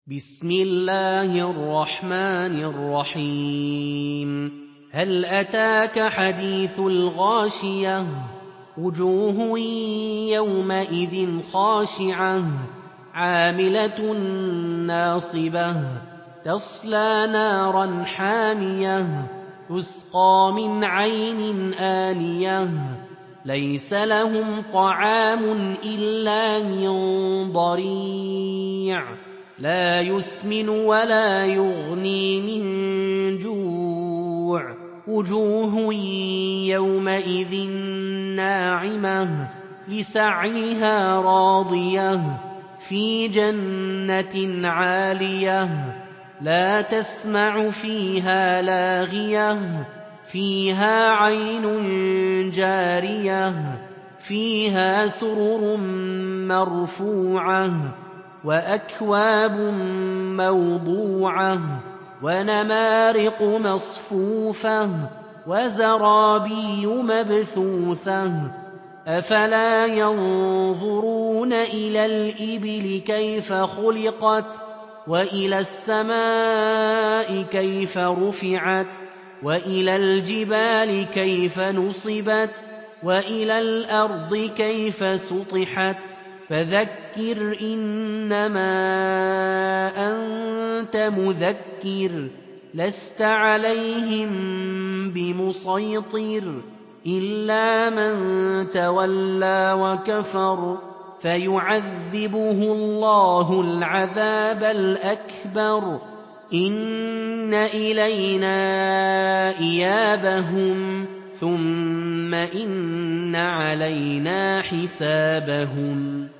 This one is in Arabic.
بسم الله الرحمن الرحيم هل أتاك حديث الغاشية وجوه يومئذ خاشعة عاملة ناصبة تصلى نارا حامية تسقى من عين آنية ليس لهم طعام إلا من ضريع لا يسمن ولا يغني من جوع وجوه يومئذ ناعمة لسعيها راضية في جنة عالية لا تسمع فيها لاغية فيها عين جارية فيها سرر مرفوعة وأكواب موضوعة ونمارق مصفوفة وزرابي مبثوثة أفلا ينظرون إلى الإبل كيف خلقت وإلى السماء كيف رفعت وإلى الجبال كيف نصبت وإلى الأرض كيف سطحت فذكر إنما أنت مذكر لست عليهم بمسيطر إلا من تولى وكفر فيعذبه الله العذاب الأكبر إن إلينا إيابهم ثم إن علينا حسابهم